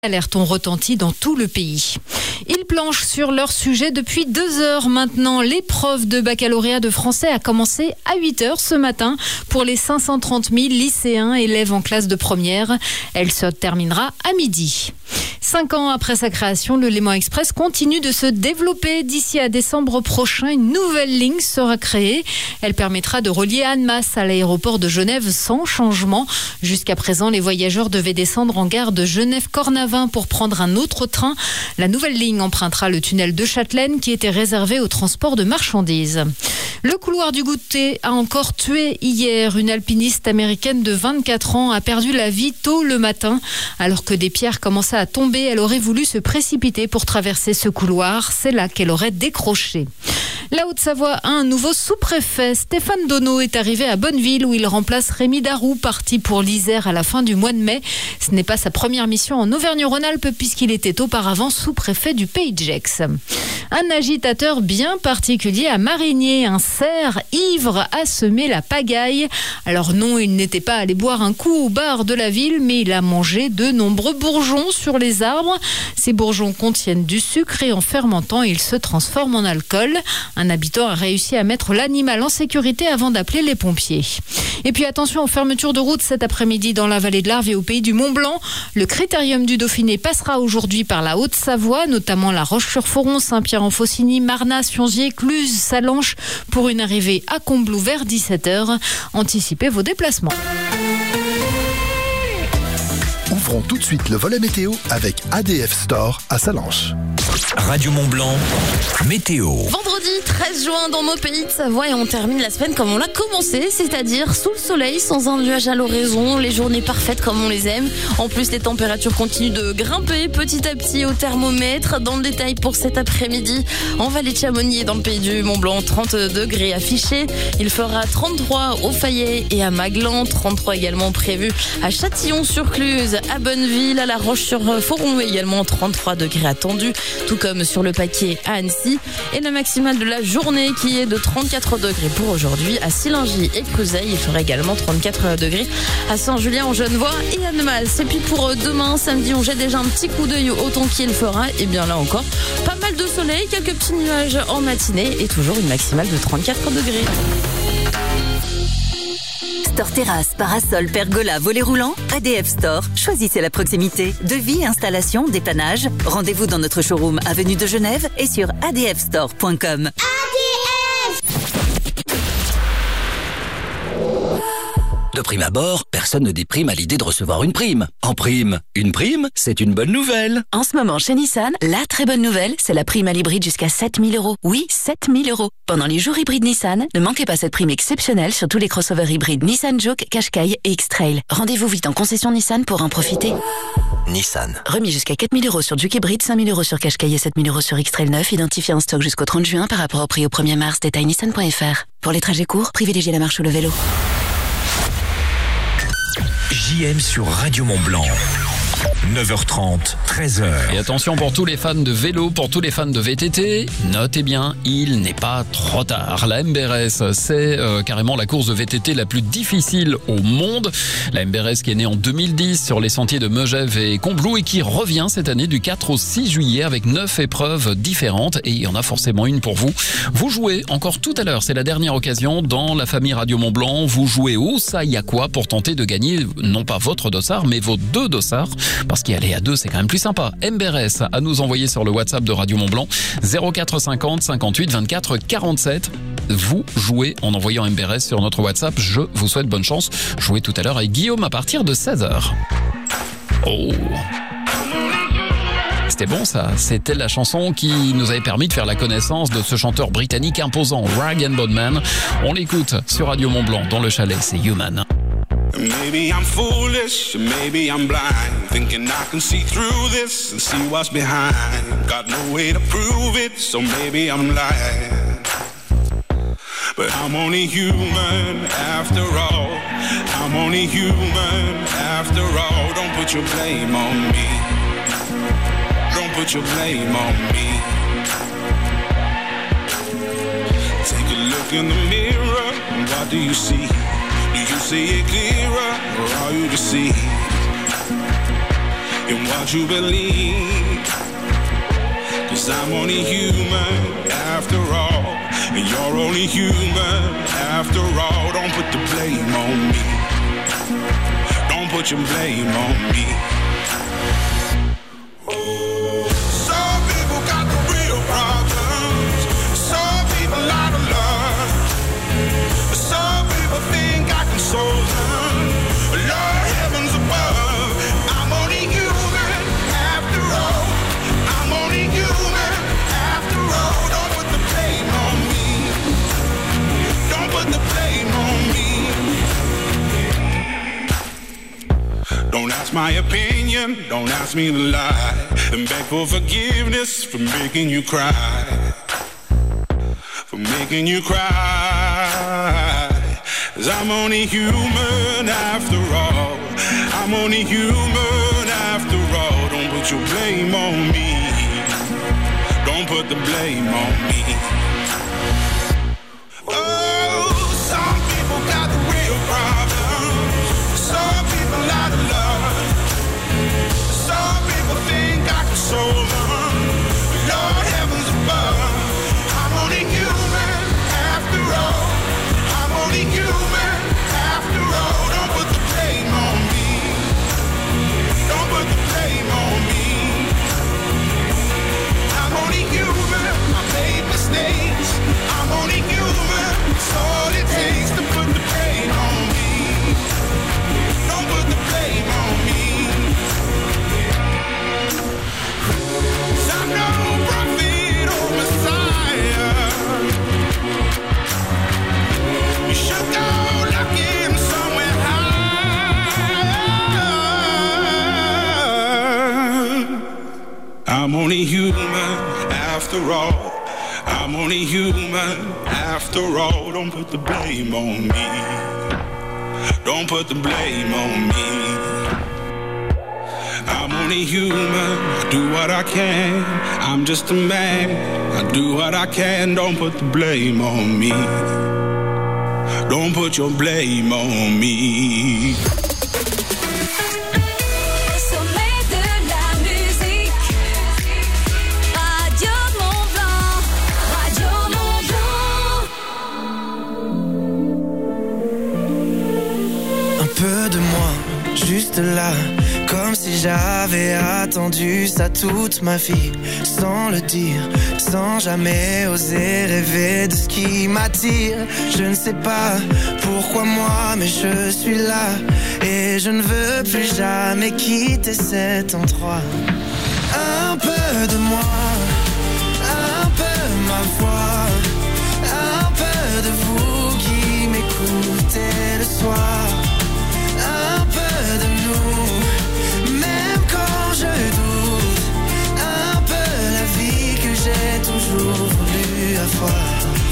Alertes ont retenti dans tout le pays. Ils planchent sur leur sujet depuis 2 heures maintenant. L'épreuve de baccalauréat de français a commencé à 8 heures ce matin pour les 530 000 lycéens élèves en classe de première. Elle se terminera à midi. 5 ans après sa création, le Léman Express continue de se développer. D'ici à décembre prochain, une nouvelle ligne sera créée. Elle permettra de relier Annemasse à l'aéroport de Genève sans changement. Jusqu'à présent, les voyageurs devaient descendre en gare de Genève-Cornavin pour prendre un autre train. La nouvelle ligne empruntera le tunnel de Châtelaine qui était réservé au transport de marchandises. Le couloir du goûter a encore tué hier. Une alpiniste américaine de 24 ans a perdu la vie tôt le matin. Alors que des pierres commençaient à tomber, elle aurait voulu se précipiter pour traverser ce couloir. C'est là qu'elle aurait décroché. La Haute-Savoie a un nouveau sous-préfet. Stéphane Donneau est arrivé à Bonneville où il remplace Rémi Darroux, parti pour l'Isère à la fin du mois de mai. Ce n'est pas sa première mission en Auvergne-Rhône-Alpes puisqu'il était auparavant sous-préfet du Pays de Gex. Un agitateur bien particulier à Marigné, un cerf ivre a semé la pagaille. Alors non, il n'était pas allé boire un coup au bar de la ville, mais il a mangé de nombreux bourgeons sur les arbres. Ces bourgeons contiennent du sucre et en fermentant, ils se transforment en alcool. Un habitant a réussi à mettre l'animal en sécurité avant d'appeler les pompiers. Et puis attention aux fermetures de route cet après-midi dans la vallée de l'Arve et au pays du Mont-Blanc. Le critérium du Dauphiné passera aujourd'hui par la Haute-Savoie, notamment la Roche-sur-Foron, Saint-Pierre-en-Faucigny, Marnas, Sionzier, Cluses, Salanches, pour une arrivée à Combloux vers 17h. Anticipez vos déplacements. Ouvrons tout de suite le volet météo avec ADF Store à Salanches. Radio Mont-Blanc, météo. Vendredi 13 juin dans nos pays de Savoie et on termine la semaine comme on l'a commencé, c'est-à-dire sous le soleil, sans un nuage à l'horizon, les journées parfaites comme on les aime. En plus, les températures continuent de grimper petit à petit au thermomètre. Dans le détail pour cet après-midi, en vallée de Chamonix et dans le pays du Mont-Blanc, 30 degrés affichés. Il fera 33 au Fayet et à Maglan, 33 également prévus à Châtillon-sur-Cluse, à Bonneville, à la Roche-sur-Foron également 33 degrés attendus, tout comme sur le Paquier à Annecy. Et la maximale de la journée qui est de 34 degrés pour aujourd'hui à Sillingy et Cruzeil. Il fera également 34 degrés à Saint-Julien en Genevois et Annemasse. Et puis pour demain, samedi, on jette déjà un petit coup d'œil au temps qu'il fera. Et bien là encore, pas mal de soleil, quelques petits nuages en matinée et toujours une maximale de 34 degrés. Store terrasse, parasol, pergola, volet roulant, ADF Store. Choisissez la proximité. Devis, installation, dépannage. Rendez-vous dans notre showroom avenue de Genève et sur adfstore.com. De prime abord, personne ne déprime à l'idée de recevoir une prime. En prime, une prime, c'est une bonne nouvelle. En ce moment, chez Nissan, la très bonne nouvelle, c'est la prime à l'hybride jusqu'à 7 000 €. Oui, 7 000 €. Pendant les jours hybrides Nissan, ne manquez pas cette prime exceptionnelle sur tous les crossovers hybrides Nissan Juke, Qashqai et X-Trail. Rendez-vous vite en concession Nissan pour en profiter. Nissan. Remis jusqu'à 4 000 € sur Juke hybride, 5 000 € sur Qashqai et 7 000 € sur X-Trail 9, identifié en stock jusqu'au 30 juin par rapport au prix au 1er mars. Détail nissan.fr. Pour les trajets courts, privilégiez la marche ou le vélo. JM sur Radio Mont-Blanc. 9h30, 13h. Et attention pour tous les fans de vélo, pour tous les fans de VTT, notez bien, il n'est pas trop tard. La MBRS, c'est carrément la course de VTT la plus difficile au monde. La MBRS qui est née en 2010 sur les sentiers de Megève et Combloux et qui revient cette année du 4 au 6 juillet avec 9 épreuves différentes et il y en a forcément une pour vous. Vous jouez encore tout à l'heure, c'est la dernière occasion dans la famille Radio Mont-Blanc. Vous jouez au ça y a quoi pour tenter de gagner non pas votre dossard mais vos 2 dossards. Parce qu'y aller à 2, c'est quand même plus sympa. MBRS à nous envoyer sur le WhatsApp de Radio Mont-Blanc 0450 58 24 47. Vous jouez en envoyant MBRS sur notre WhatsApp. Je vous souhaite bonne chance. Jouez tout à l'heure avec Guillaume à partir de 16h. Oh, c'était bon ça, c'était la chanson qui nous avait permis de faire la connaissance de ce chanteur britannique imposant, Rag & Bone Man. On l'écoute sur Radio Mont-Blanc dans le chalet, c'est Human. Maybe I'm foolish, maybe I'm blind, thinking I can see through this and see what's behind. Got no way to prove it, so maybe I'm lying. But I'm only human after all. I'm only human after all. Don't put your blame on me. Don't put your blame on me. Take a look in the mirror, and what do you see? Do you see it clearer, or are you deceived? in what you believe. 'Cause I'm only human after all, and you're only human after all. Don't put the blame on me. Don't put your blame on me. Some people got the real problems. Some people out of love. Some people think I can solve them. Lord, heavens above, I'm only human after all. I'm only human after all. Don't put the blame on me. Don't put the blame on me. Don't ask my opinion, don't ask me to lie, and beg for forgiveness for making you cry. For making you cry. 'Cause I'm only human after all. I'm only human after all. Don't put your blame on me. Don't put the blame on me. Oh, some people got the real problems. Some people out of love. Some people think I can solve them. Lord, heavens above, I'm only human after all. I'm only human after all. Don't put the blame on me. Don't put the blame on me. I'm only human. I made mistakes. I'm only human. It's all it takes to put the blame on me. Don't put the blame on me. 'Cause I'm no prophet or Messiah. You should go looking somewhere high. I'm only human after all. I'm only human after all. Don't put the blame on me. Don't put the blame on me. I'm only human, I do what I can. I'm just a man, I do what I can. Don't put the blame on me. Don't put your blame on me. Sommet de la musique, Radio Mont Blanc, Radio Mont Blanc. Un peu de moi, juste là, comme si j'avais attendu ça toute ma vie, sans le dire, sans jamais oser rêver de ce qui m'attire. Je ne sais pas pourquoi moi, mais je suis là, et je ne veux plus jamais quitter cet endroit. Un peu de moi, un peu ma voix, un peu de vous qui m'écoutez le soir, un peu de nous, même quand je doute, un peu la vie que j'ai toujours voulu avoir.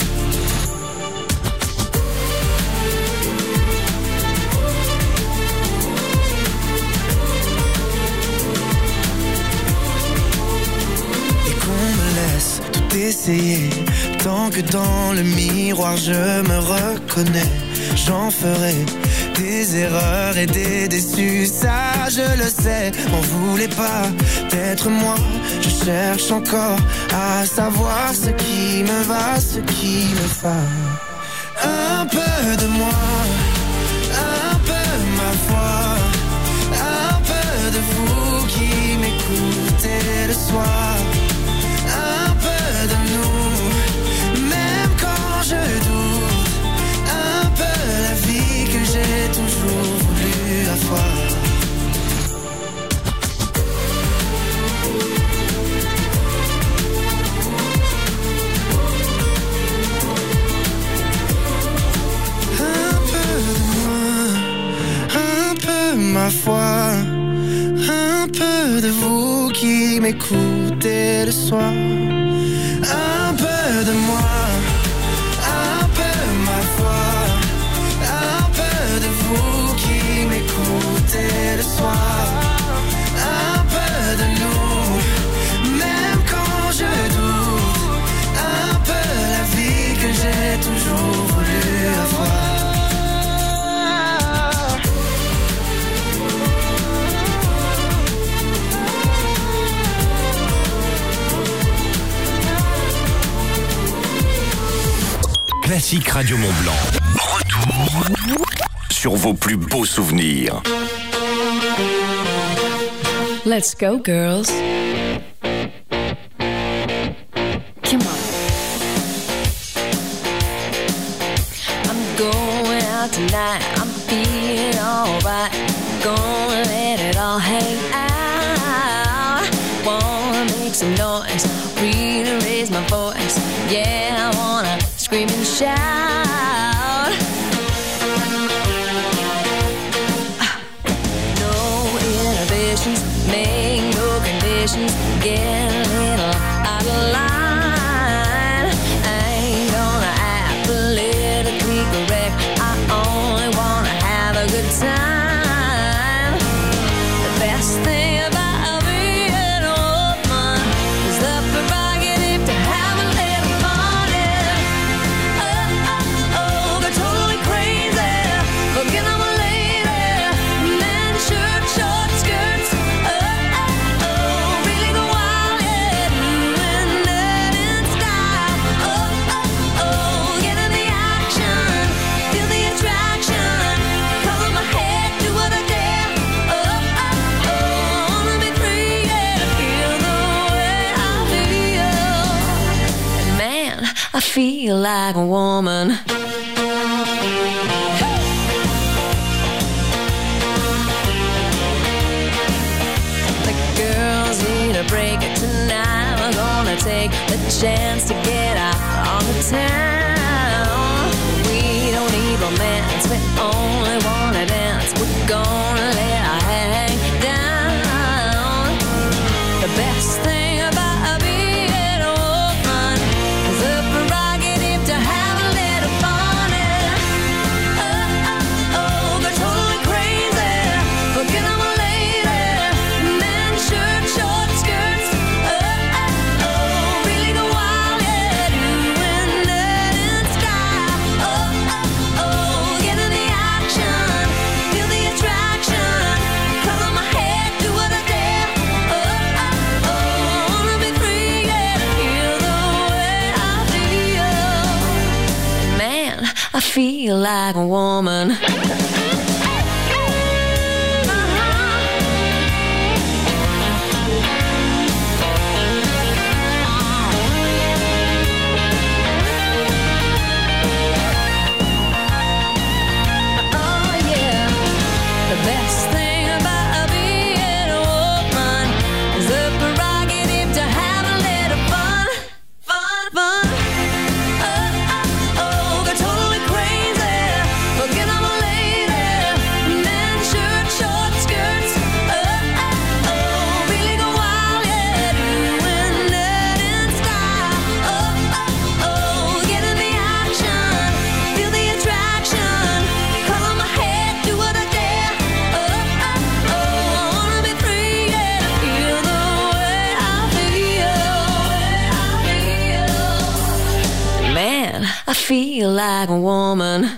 Et qu'on me laisse tout essayer, tant que dans le miroir je me reconnais, j'en ferai des erreurs et des déçus, ça je le sais. M'en voulez pas d'être moi, je cherche encore à savoir ce qui me va, ce qui me va. Un peu de moi, un peu ma voix, un peu de vous qui m'écoutez le soir, un peu de nous, même quand je doute, un peu la vie que j'ai toujours voulu avoir. Un peu de moi, un peu ma foi, un peu de vous qui m'écoutez le soir, un peu de moi, un peu ma foi, un peu de vous qui m'écoutez le soir, un peu de nous, même quand je doute, un peu la vie que j'ai toujours voulu avoir. Classique Radio Mont-Blanc. Retour sur vos plus beaux souvenirs. Let's go, girls. Come on. I'm going out tonight. I'm feeling alright. Gonna let it all hang out. Wanna make some noise. Really raise my voice. Yeah, I wanna scream and shout. No inhibitions, make no conditions. Get a little out of line. I ain't gonna act politically correct. I only wanna have a good time. The best thing about being a woman is the prerogative to have a little fun. Oh, oh, oh, they're totally crazy. Forget I'm a lady. Men, shirt, short skirts. Oh, oh, oh, really go wild, yeah. Doing that in style. Oh, oh, oh, get in the action. Feel the attraction. Cover my head, do what I dare. Oh, oh, oh, wanna be free, yeah. Feel the way I feel. And man, I feel like a woman. The girls need a break tonight. We're gonna take the chance to get out on the town. We don't need romance, we only wanna dance. We're gonna let our hang down. The best thing about being a woman is the prerogative to have a little fun. Oh, oh, oh, they're totally crazy. Forget I'm a lady. Men, shirt, short skirts. Oh, oh, oh, really go wild, yeah. Doing that in style. Oh, oh, oh, get in the action. Feel the attraction. Cover my head, do what I dare. Oh, oh, oh, wanna be free, yeah. Feel the way I feel. Man, I feel like a woman. Oh yeah, the best thing about being a woman is the prerogative to have a little fun, fun, fun. Oh, oh, oh, they're totally crazy. Forget I'm a lady. Men, shirt, short skirts. Oh, oh, oh, really go wild, yeah. Doing that in style. Oh, oh, oh, get in the action. Feel the attraction. Cover my head, do what I dare. Oh, oh, oh, wanna be free, yeah. Feel the way I feel. Man, I feel like a woman.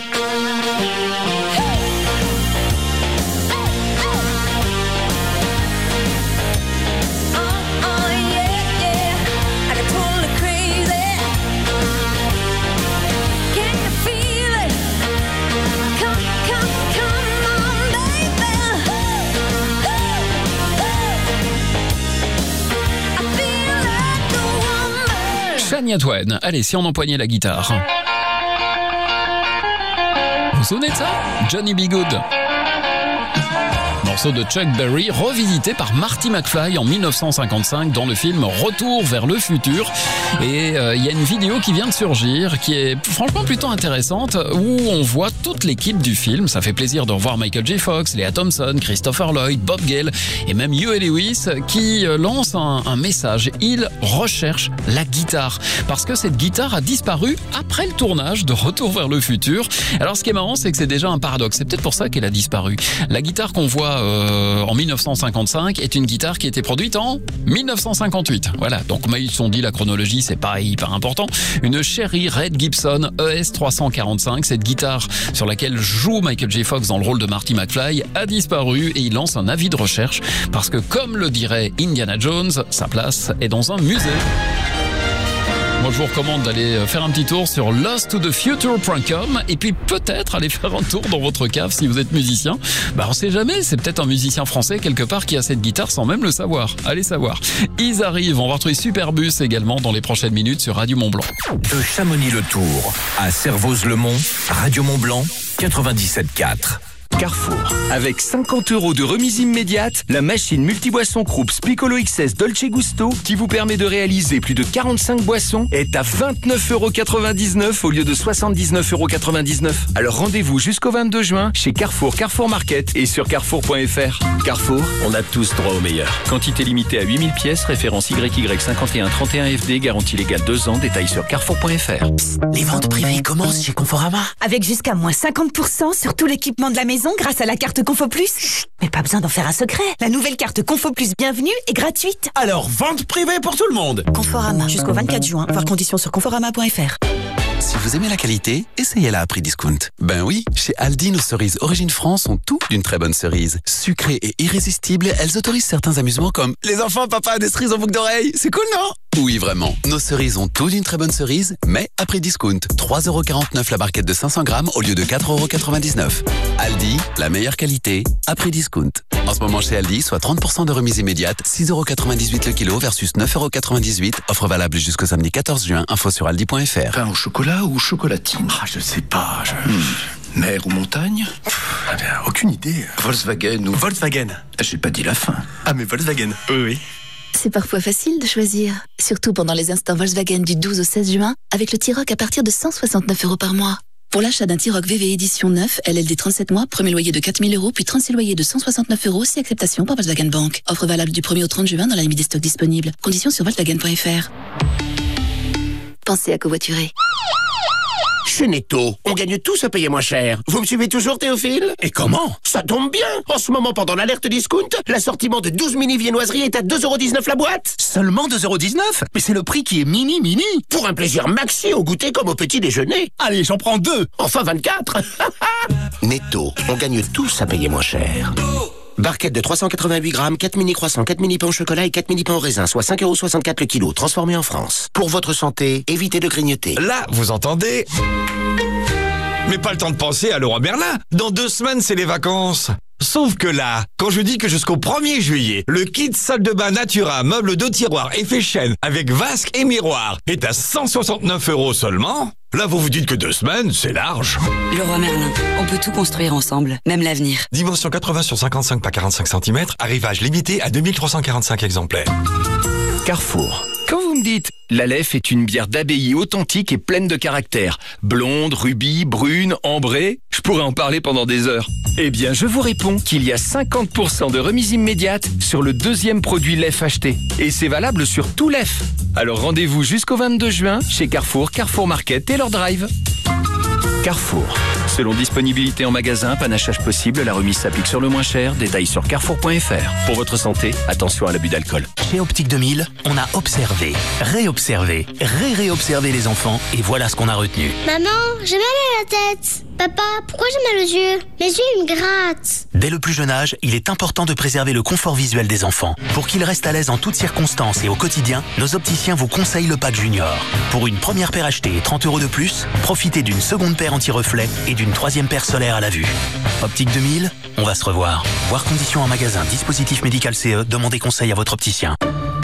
Oh, yeah, yeah. I got totally crazy. Can you feel it? Come, come, come on, baby. I feel like a woman. Shania Twain. Allez, si on empoignait la guitare. Vous vous souvenez de ça? Johnny B. Good. Morceau de Chuck Berry, revisité par Marty McFly en 1955 dans le film Retour vers le futur. Et il y a une vidéo qui vient de surgir, qui est franchement plutôt intéressante, où on voit toute l'équipe du film. Ça fait plaisir de revoir Michael J. Fox, Lea Thompson, Christopher Lloyd, Bob Gale et même Huey Lewis qui lance un message. Il recherche la guitare parce que cette guitare a disparu après le tournage de Retour vers le futur. Alors ce qui est marrant, c'est que c'est déjà un paradoxe. C'est peut-être pour ça qu'elle a disparu. La guitare qu'on voit en 1955 est une guitare qui a été produite en 1958. Voilà, donc mais ils se sont dit la chronologie c'est pas hyper important. Une Cherry Red Gibson ES 345, cette guitare sur laquelle joue Michael J. Fox dans le rôle de Marty McFly, a disparu et il lance un avis de recherche parce que comme le dirait Indiana Jones, sa place est dans un musée. Moi, je vous recommande d'aller faire un petit tour sur losttothefuture.com et puis peut-être aller faire un tour dans votre cave si vous êtes musicien. On sait jamais, c'est peut-être un musicien français quelque part qui a cette guitare sans même le savoir. Allez savoir. Ils arrivent, on va retrouver Superbus également dans les prochaines minutes sur Radio Mont-Blanc. De Chamonix-le-Tour à Servoz-le-Mont, Radio Mont-Blanc, 97.4. Carrefour. Avec 50 € de remise immédiate, la machine multiboisson Krups Piccolo XS Dolce Gusto, qui vous permet de réaliser plus de 45 boissons, est à 29,99 € au lieu de 79,99 €. Alors rendez-vous jusqu'au 22 juin chez Carrefour, Carrefour Market et sur carrefour.fr. Carrefour, on a tous droit au meilleur. Quantité limitée à 8000 pièces, référence YY5131FD, garantie légale 2 ans, détails sur carrefour.fr. Les ventes privées commencent chez Conforama. Avec jusqu'à moins 50% sur tout l'équipement de la maison grâce à la carte Confo Plus. Chut, mais pas besoin d'en faire un secret. La nouvelle carte Confo Plus Bienvenue est gratuite. Alors, vente privée pour tout le monde. Conforama, jusqu'au 24 juin. Voir conditions sur conforama.fr. Si vous aimez la qualité, essayez-la à prix discount. Ben oui, chez Aldi, nos cerises Origine France ont tout d'une très bonne cerise. Sucrées et irrésistibles, elles autorisent certains amusements comme « Les enfants, papa a des cerises en boucle d'oreille, c'est cool, non ?» Oui, vraiment. Nos cerises ont tout d'une très bonne cerise, mais à prix discount. 3,49 € la barquette de 500 grammes au lieu de 4,99 €. Aldi, la meilleure qualité, à prix discount. En ce moment chez Aldi, soit 30% de remise immédiate, 6,98 € le kilo versus 9,98 €. Offre valable jusqu'au samedi 14 juin. Info sur aldi.fr. Pain au chocolat ou chocolatine? Je sais pas, Mer ou montagne? Aucune idée. Volkswagen ou... Volkswagen. J'ai pas dit la fin. Ah, mais Volkswagen. Oui. C'est parfois facile de choisir, surtout pendant les instants Volkswagen du 12 au 16 juin, avec le T-Roc à partir de 169 € par mois. Pour l'achat d'un T-Roc VV édition 9, LLD 37 mois, premier loyer de 4 000 €, puis 36 loyers de 169 € si acceptation par Volkswagen Bank. Offre valable du 1er au 30 juin dans la limite des stocks disponibles. Conditions sur Volkswagen.fr. Pensez à covoiturer. Chez Netto, on gagne tous à payer moins cher. Vous me suivez toujours, Théophile? Et comment? Ça tombe bien. En ce moment, pendant l'alerte discount, l'assortiment de 12 mini viennoiseries est à 2,19 € la boîte. Seulement 2,19 €? Mais c'est le prix qui est mini. Pour un plaisir maxi au goûter comme au petit déjeuner. Allez, j'en prends 2. Enfin 24. Netto, on gagne tous à payer moins cher. Barquette de 388 grammes, 4 mini croissants, 4 mini pains au chocolat et 4 mini pains au raisin, soit 5,64 € le kilo, transformé en France. Pour votre santé, évitez de grignoter. Là, vous entendez? Mais pas le temps de penser à Leroy Merlin. Dans 2 semaines, c'est les vacances. Sauf que là, quand je dis que jusqu'au 1er juillet, le kit salle de bain Natura, meuble 2 tiroirs, effet chêne, avec vasque et miroir, est à 169 € seulement, là vous vous dites que 2 semaines, c'est large. Leroy Merlin, on peut tout construire ensemble, même l'avenir. Dimension 80 sur 55 par 45 cm, arrivage limité à 2345 exemplaires. Carrefour. Quand vous me dites « La Leffe est une bière d'abbaye authentique et pleine de caractère, blonde, rubis, brune, ambrée », je pourrais en parler pendant des heures. Eh bien, je vous réponds qu'il y a 50% de remise immédiate sur le 2e produit Leffe acheté. Et c'est valable sur tout Leffe. Alors rendez-vous jusqu'au 22 juin chez Carrefour, Carrefour Market et leur drive. Carrefour. Selon disponibilité en magasin, panachage possible, la remise s'applique sur le moins cher. Détails sur carrefour.fr. Pour votre santé, attention à l'abus d'alcool. Chez Optique 2000, on a observé, réobservé, réobservé les enfants et voilà ce qu'on a retenu. Maman, j'ai mal à la tête. Papa, pourquoi j'ai mal aux yeux? Mes yeux, ils me grattent. Dès le plus jeune âge, il est important de préserver le confort visuel des enfants. Pour qu'ils restent à l'aise en toutes circonstances et au quotidien, nos opticiens vous conseillent le pack Junior. Pour une première paire achetée et 30 € de plus, profitez d'une seconde paire anti-reflet et d'une 3e paire solaire à la vue. Optique 2000, on va se revoir. Voir conditions en magasin, dispositif médical CE, demandez conseil à votre opticien.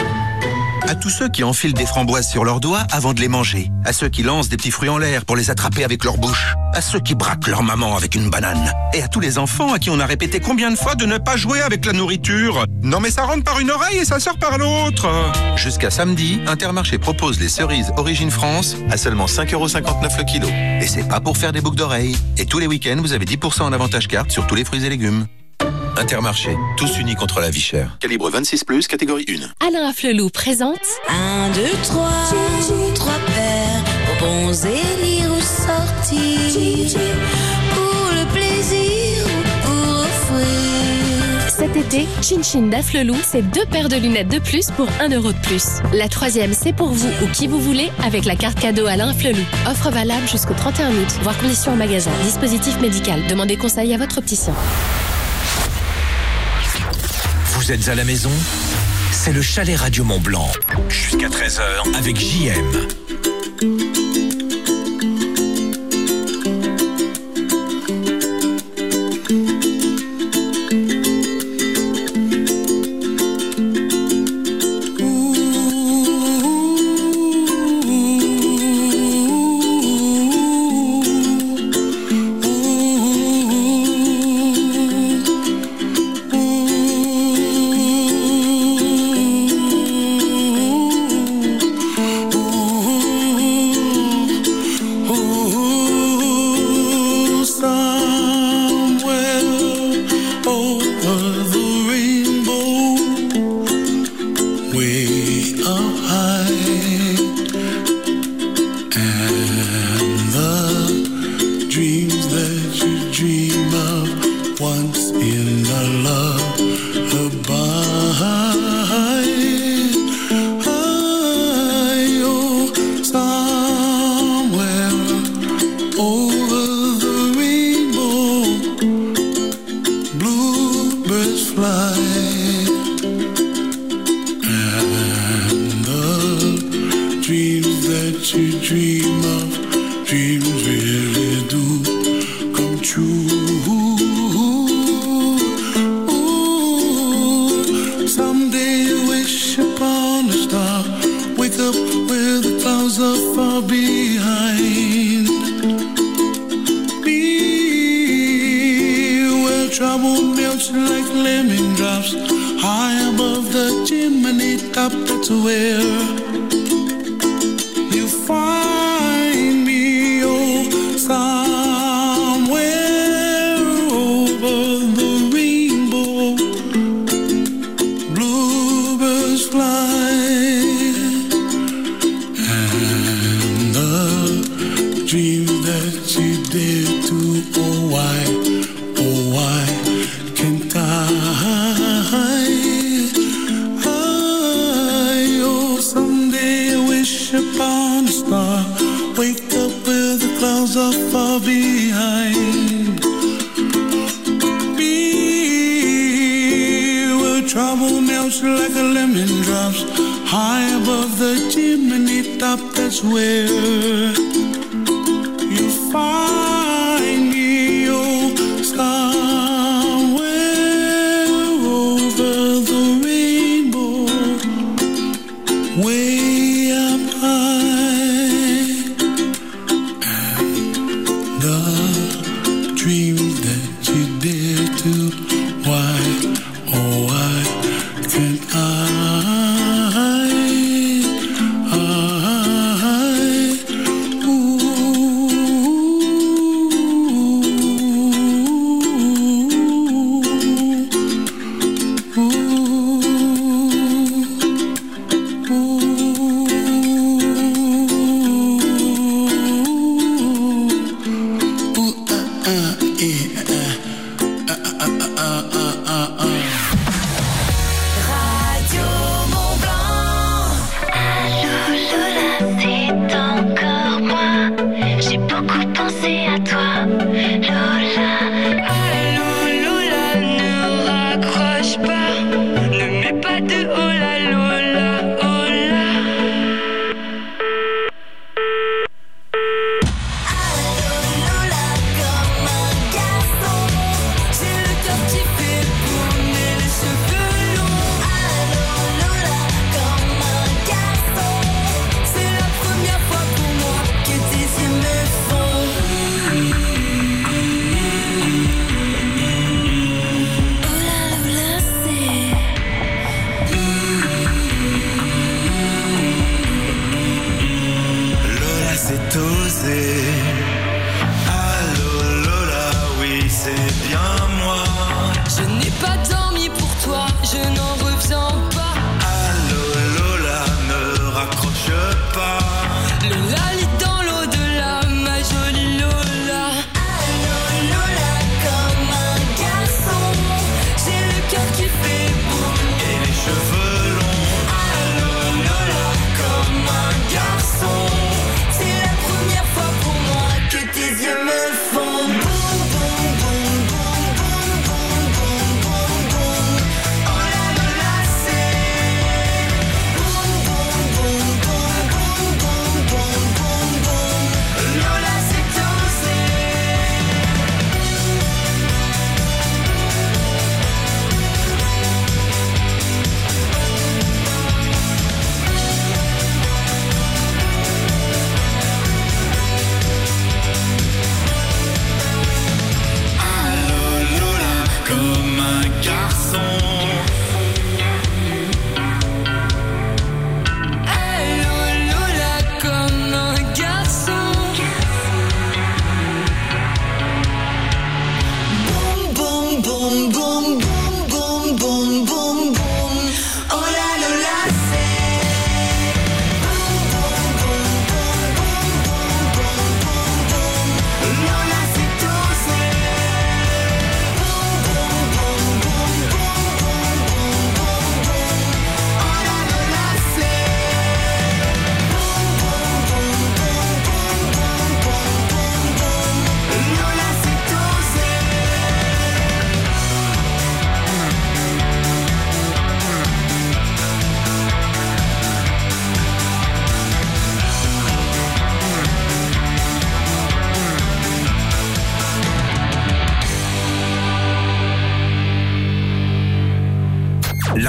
À tous ceux qui enfilent des framboises sur leurs doigts avant de les manger. À ceux qui lancent des petits fruits en l'air pour les attraper avec leur bouche. À ceux qui braquent leur maman avec une banane. Et à tous les enfants à qui on a répété combien de fois de ne pas jouer avec la nourriture. Non mais ça rentre par une oreille et ça sort par l'autre. Jusqu'à samedi, Intermarché propose les cerises Origine France à seulement 5,59 € le kilo. Et c'est pas pour faire des boucles d'oreilles. Et tous les week-ends, vous avez 10% en avantage carte sur tous les fruits et légumes. Intermarché, tous unis contre la vie chère. Calibre 26+, catégorie 1. Alain Flelou présente 1, 2, 3, 3 paires, bonbons et lire ou sortir, pour le plaisir ou pour offrir. Cet été, Chin Chin d'Afflelou, c'est 2 paires de lunettes de plus pour 1 € de plus. La 3e, c'est pour vous ou qui vous voulez avec la carte cadeau Alain Flelou. Offre valable jusqu'au 31 août. Voir conditions en magasin. Dispositif médical. Demandez conseil à votre opticien. Vous êtes à la maison? c'est le Chalet Radio Mont Blanc. Jusqu'à 13h avec JM.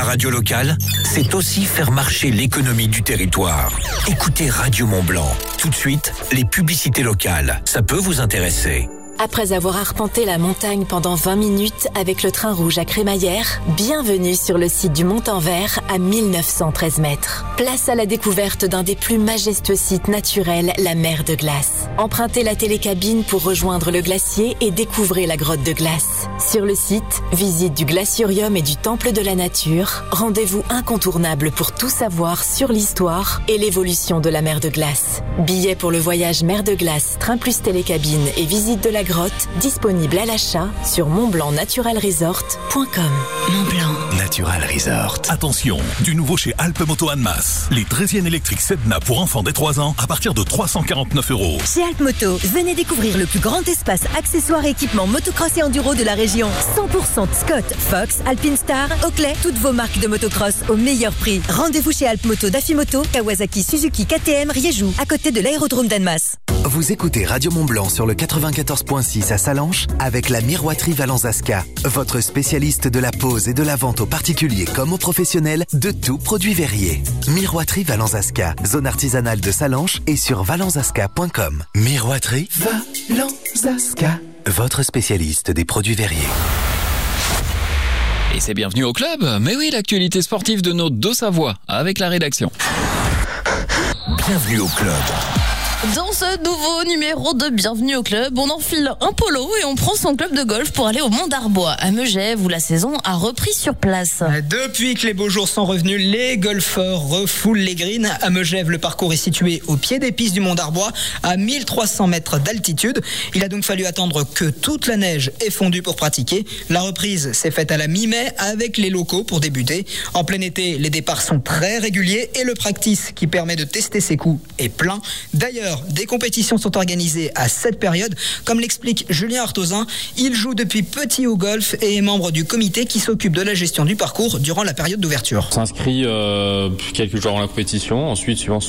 radio locale, c'est aussi faire marcher l'économie du territoire. Écoutez Radio Mont-Blanc. Tout de suite, les publicités locales. Ça peut vous intéresser. Après avoir arpenté la montagne pendant 20 minutes avec le train rouge à Crémaillère, bienvenue sur le site du Montanvert à 1913 mètres. Place à la découverte d'un des plus majestueux sites naturels, la mer de glace. Empruntez la télécabine pour rejoindre le glacier et découvrez la grotte de glace. Sur le site, visite du glaciurium et du temple de la nature. Rendez-vous incontournable pour tout savoir sur l'histoire et l'évolution de la mer de glace. Billets pour le voyage mer de glace, train plus télécabine et visite de la grotte, disponible à l'achat sur montblancnaturalresort.com. Montblanc Natural Resort. Attention, du nouveau chez Alpes Moto Annemasse. Les draisiennes électriques Sedna pour enfants dès 3 ans à partir de 349 €. Chez Alpes Moto, venez découvrir le plus grand espace accessoires et équipements motocross et enduro de la région. 100% Scott, Fox, Alpine Star, Oakley, toutes vos marques de motocross au meilleur prix. Rendez-vous chez Alpes Moto d'Afimoto, Kawasaki, Suzuki, KTM, Riejou, à côté de l'aérodrome d'Annemasse. Vous écoutez Radio Mont-Blanc sur le 94.6 à Sallanches avec la Miroiterie Valenzaska, votre spécialiste de la pose et de la vente aux particuliers comme aux professionnels de tout produit verrier. Miroiterie Valenzaska, zone artisanale de Sallanches et sur valenzaska.com. Miroiterie Valenzaska, votre spécialiste des produits verriers. Et c'est bienvenue au club. Mais oui, l'actualité sportive de nos deux Savoie avec la rédaction. Bienvenue au club. Dans ce nouveau numéro de Bienvenue au club, on enfile un polo et on prend son club de golf pour aller au Mont d'Arbois, à Megève, où la saison a repris sur place. Depuis que les beaux jours sont revenus, les golfeurs refoulent les greens. À Megève, le parcours est situé au pied des pistes du Mont d'Arbois, à 1300 mètres d'altitude. Il a donc fallu attendre que toute la neige ait fondu pour pratiquer. La reprise s'est faite à la mi-mai avec les locaux pour débuter. En plein été, les départs sont très réguliers et le practice qui permet de tester ses coups est plein. D'ailleurs, des compétitions sont organisées à cette période. Comme l'explique Julien Artozin, il joue depuis petit au golf et est membre du comité qui s'occupe de la gestion du parcours durant la période d'ouverture. On s'inscrit quelques jours avant la compétition. Ensuite, suivant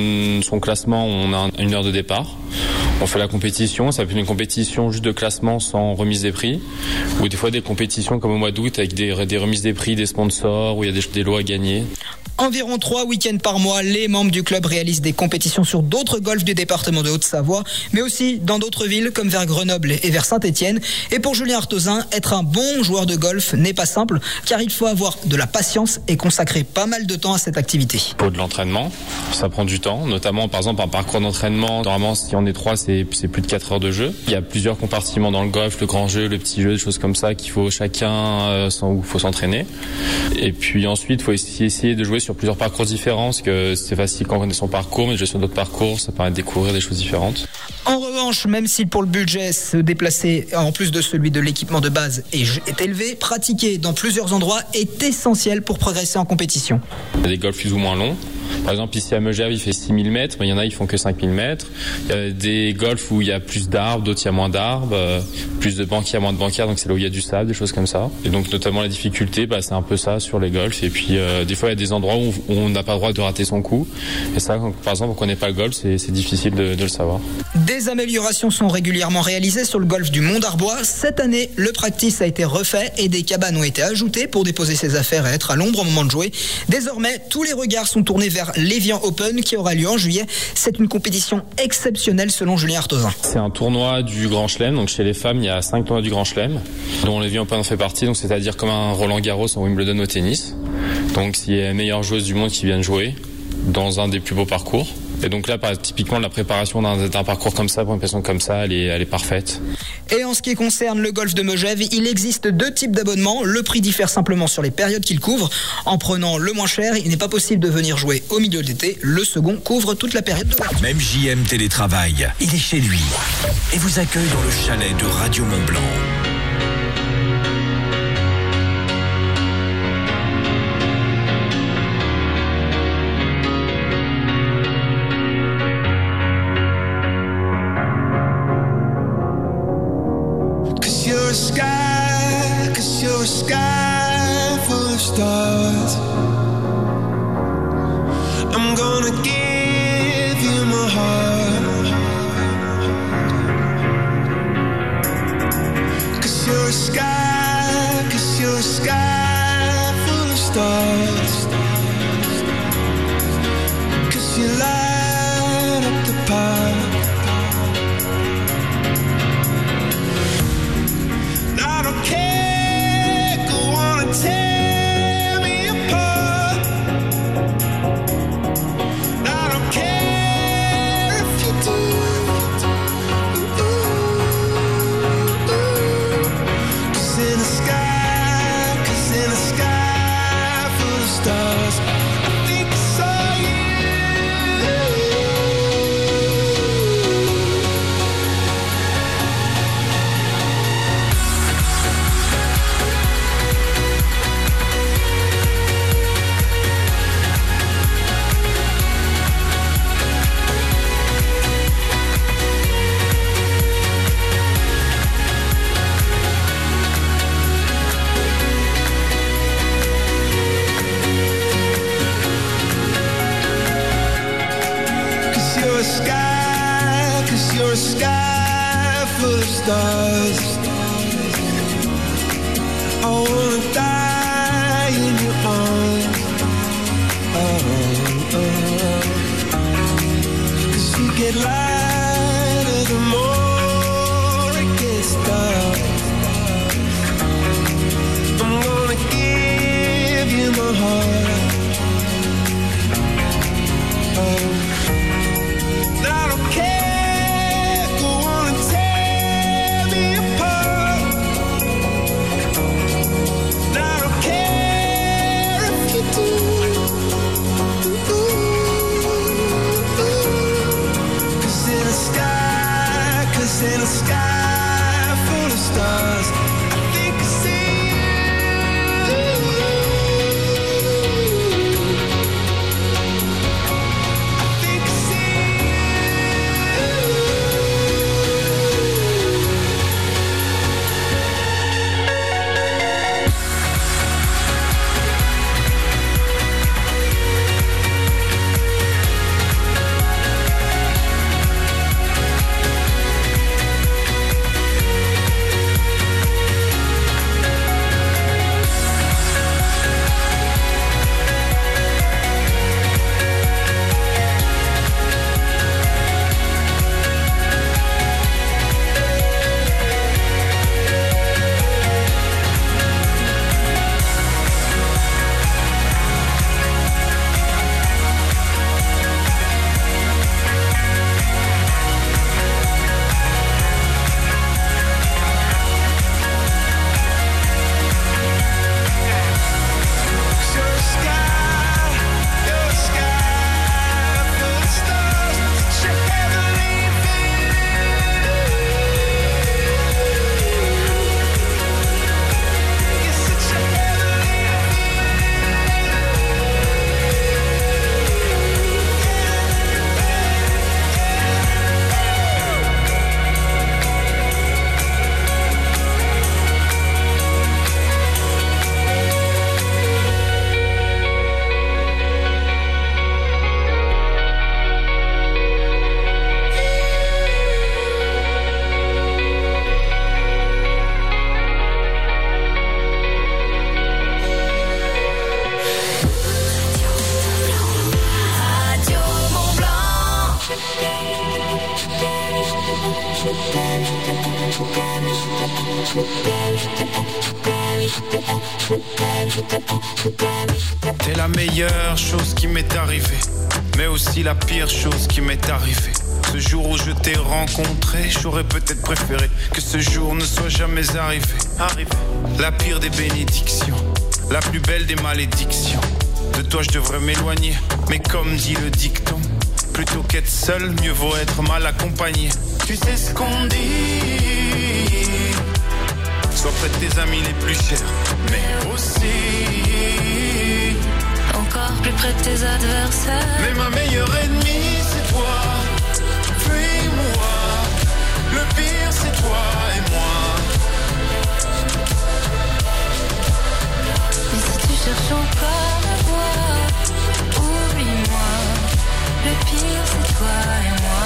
son classement, on a une heure de départ. On fait la compétition. Ça peut être une compétition juste de classement sans remise des prix. Ou des fois des compétitions comme au mois d'août avec des remises des prix, des sponsors, où il y a des lots à gagner. Environ 3 week-ends par mois, les membres du club réalisent des compétitions sur d'autres golfs du département de Haute-Savoie, mais aussi dans d'autres villes comme vers Grenoble et vers Saint-Étienne. Et pour Julien Artozin, être un bon joueur de golf n'est pas simple, car il faut avoir de la patience et consacrer pas mal de temps à cette activité. Il faut de l'entraînement, ça prend du temps, notamment par exemple un parcours d'entraînement. Normalement, si on est 3, c'est plus de 4 heures de jeu. Il y a plusieurs compartiments dans le golf, le grand jeu, le petit jeu, des choses comme ça qu'il faut chacun où il faut s'entraîner. Et puis ensuite, il faut essayer de jouer sur plusieurs parcours différents, parce que c'est facile quand on connaît son parcours, mais jouer sur d'autres parcours, ça permet de découvrir des choses différentes. En revanche, même si pour le budget se déplacer, en plus de celui de l'équipement de base, est élevé, pratiquer dans plusieurs endroits est essentiel pour progresser en compétition. Il y a des golfs plus ou moins longs. Par exemple, ici à Megève, il fait 6000 mètres, mais il y en a, ils font que 5000 mètres. Il y a des golfs où il y a plus d'arbres, d'autres, il y a moins d'arbres, plus de banquières, moins de banquières, donc c'est là où il y a du sable, des choses comme ça. Et donc, notamment, la difficulté, c'est un peu ça sur les golfs. Et puis, des fois, il y a des endroits où on n'a pas le droit de rater son coup. Et ça, par exemple, on connaît pas le golf, c'est difficile de le savoir. Des améliorations sont régulièrement réalisées sur le golf du Mont d'Arbois. Cette année, le practice a été refait et des cabanes ont été ajoutées pour déposer ses affaires et être à l'ombre au moment de jouer. Désormais, tous les regards sont tournés vers l'Evian Open qui aura lieu en juillet. C'est une compétition exceptionnelle selon Julien Artozin. C'est un tournoi du Grand Chelem. Donc chez les femmes, il y a 5 tournois du Grand Chelem, dont l'Evian Open en fait partie. Donc c'est-à-dire comme un Roland Garros en Wimbledon au tennis. Donc c'est les meilleures joueuses du monde qui viennent jouer dans un des plus beaux parcours. Et donc là, typiquement, la préparation d'un parcours comme ça, pour une personne comme ça, elle est parfaite. Et en ce qui concerne le golf de Megève, il existe 2 types d'abonnements. Le prix diffère simplement sur les périodes qu'il couvre. En prenant le moins cher, il n'est pas possible de venir jouer au milieu de l'été. Le second couvre toute la période de golf. Même JM Télétravail, il est chez lui et vous accueille dans le chalet de Radio Mont-Blanc. You're a sky full of stars. I'm gonna give you my heart. 'Cause you're a sky full of stars. sky, 'cause you're a sky full of stars. I wanna die in your arms. Cause you get lighter the more it gets dark. I'm gonna give you my heart. I don't care, go on and tear me apart. I don't care if you do. Cause in a sky full of stars, I think I see you. I think I see T'es la meilleure chose qui m'est arrivée, mais aussi la pire chose qui m'est arrivée. Ce jour où je t'ai rencontré, j'aurais peut-être préféré que ce jour ne soit jamais arrivé. La pire des bénédictions, la plus belle des malédictions. De toi je devrais m'éloigner, mais comme dit le dicton, plutôt qu'être seul, mieux vaut être mal accompagné. Tu sais ce qu'on dit, sois près de tes amis les plus chers, mais aussi encore plus près de tes adversaires. Mais ma meilleure ennemie c'est toi, puis moi. Le pire c'est toi et moi. Mais si tu cherches encore à voir, oublie-moi. Le pire c'est toi et moi.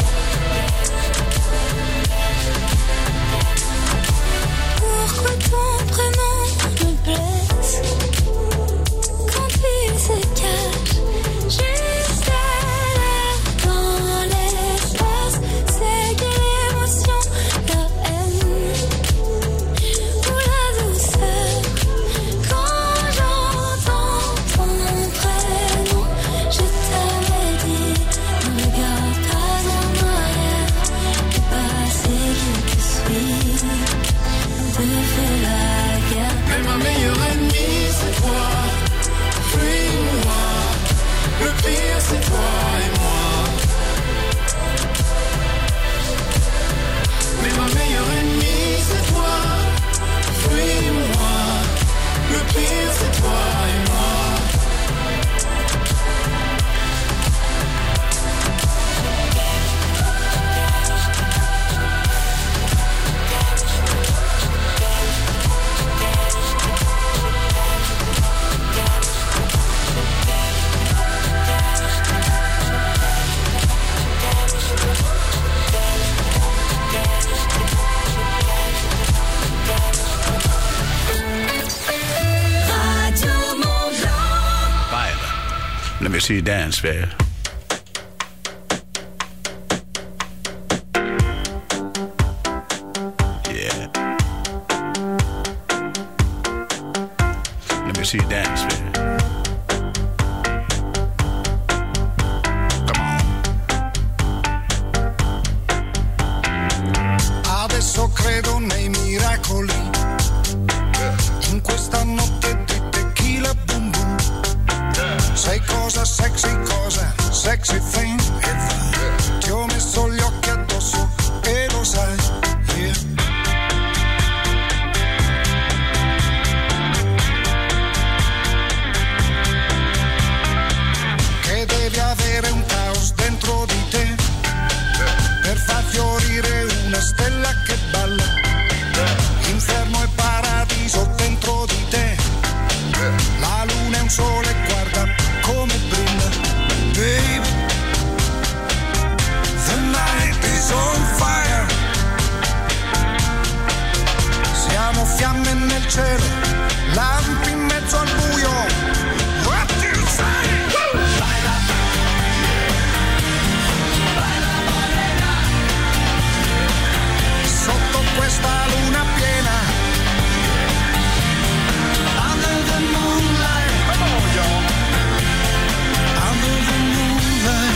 Pourquoi ton prénom me blesse quand il se cache juste à l'air dans l'espace? C'est quelle émotion, la haine ou la douceur quand j'entends see you dance, babe. Yeah. Let me see you dance, babe. Adesso credo nei miracoli, in questa notte di tequila boom boom. Sai cosa sexy thing. Ti ho messo gli occhi addosso e lo sai, yeah. Che devi avere un caos dentro di te per far fiorire una stella che balla. Inferno e paradiso dentro di te. La luna è un sole, guarda come brilla. Baby, the night is on fire. Siamo fiamme nel cielo, lampi in mezzo al buio. What do you say? Baila, baila morena. Sotto questa luna piena. Under the moonlight. Come on, y'all. Under the moonlight.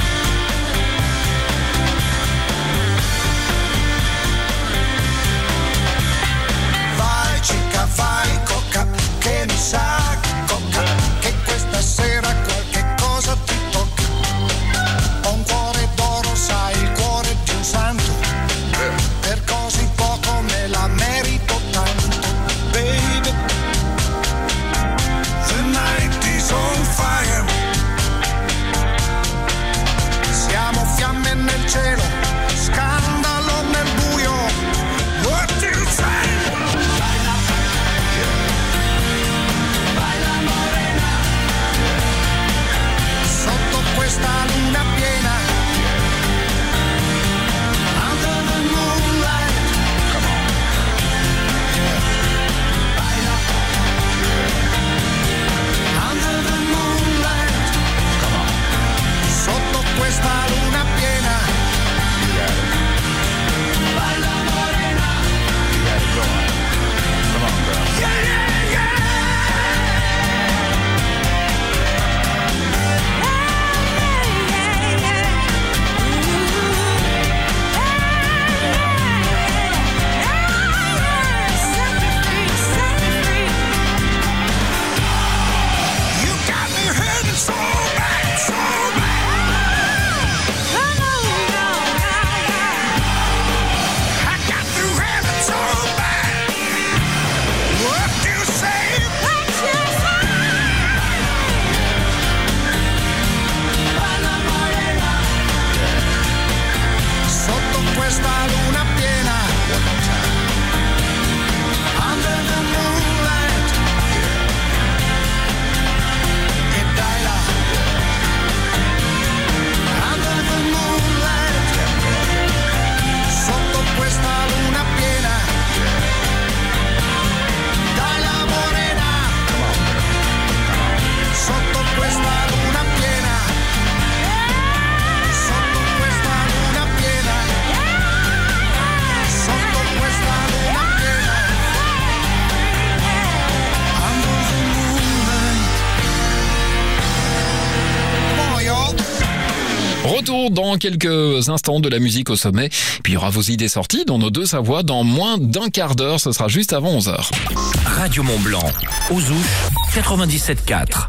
Vai chica, vai coca, che mi sa coca, che questa sera qualche cosa ti tocca. Ho un cuore d'oro, sai, il cuore di un santo. Per così poco me la merito tanto. Baby, the night is on fire. Siamo fiamme nel cielo, scandalo nel buio. What do you say? Baila, baila morena. Sotto questa luna piena. Under the moonlight. Come on. Yeah. Baila. Under the moonlight. Come on. Sotto questa luna piena. Baila morena. Come on, girl. Yeah, yeah, yeah. You got me hurting so bad, so bad. I got to have it so bad. What do you say? Baila morena. Sotto questa luna piena. Under the moonlight. E dai là. Under the moonlight. Sotto questa luna piena. Dai la morena. Sotto questa luna piena. Sotto questa luna piena. Sotto questa luna piena. Under the moonlight. Bon, y'all. Retour dans quelques instants de la musique au sommet. Puis il y aura vos idées sorties dans nos deux savoies dans moins d'un quart d'heure. Ce sera juste avant 11h. Radio Mont-Blanc, Ouzouche, 97.4.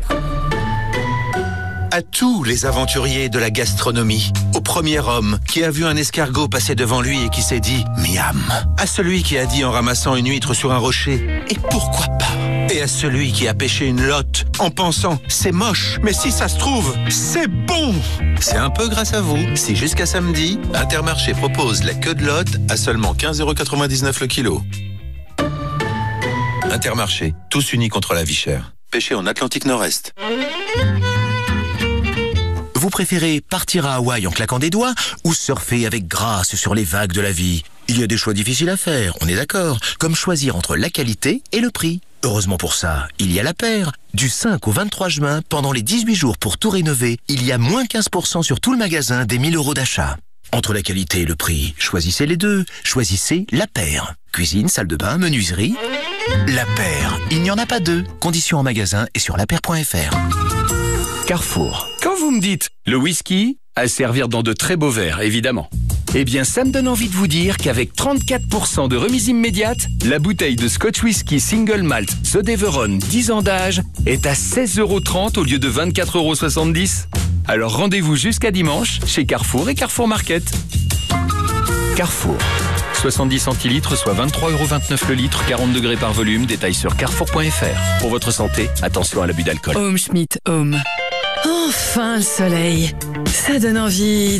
À tous les aventuriers de la gastronomie, au premier homme qui a vu un escargot passer devant lui et qui s'est dit « miam », à celui qui a dit en ramassant une huître sur un rocher « et pourquoi pas », et à celui qui a pêché une lotte en pensant « c'est moche, mais si ça se trouve, c'est bon ». C'est un peu grâce à vous si jusqu'à samedi, Intermarché propose la queue de lotte à seulement 15,99 € le kilo. Intermarché, tous unis contre la vie chère. Pêché en Atlantique Nord-Est. Vous préférez partir à Hawaï en claquant des doigts ou surfer avec grâce sur les vagues de la vie? Il y a des choix difficiles à faire, on est d'accord, comme choisir entre la qualité et le prix. Heureusement pour ça, il y a La Paire. Du 5 au 23 juin, pendant les 18 jours pour tout rénover, il y a moins 15% sur tout le magasin des 1000 € d'achat. Entre la qualité et le prix, choisissez les deux. Choisissez La Paire. Cuisine, salle de bain, menuiserie. La Paire, il n'y en a pas deux. Conditions en magasin et sur lapaire.fr. Carrefour. Quand vous me dites le whisky, à servir dans de très beaux verres, évidemment. Eh bien, ça me donne envie de vous dire qu'avec 34% de remise immédiate, la bouteille de Scotch Whisky Single Malt The Deveron 10 ans d'âge est à 16,30 € au lieu de 24,70 €. Alors rendez-vous jusqu'à dimanche chez Carrefour et Carrefour Market. Carrefour. 70 centilitres, soit 23,29 € le litre, 40 degrés par volume. Détail sur carrefour.fr. Pour votre santé, attention à l'abus d'alcool. Home Schmidt Home. Enfin le soleil. Ça donne envie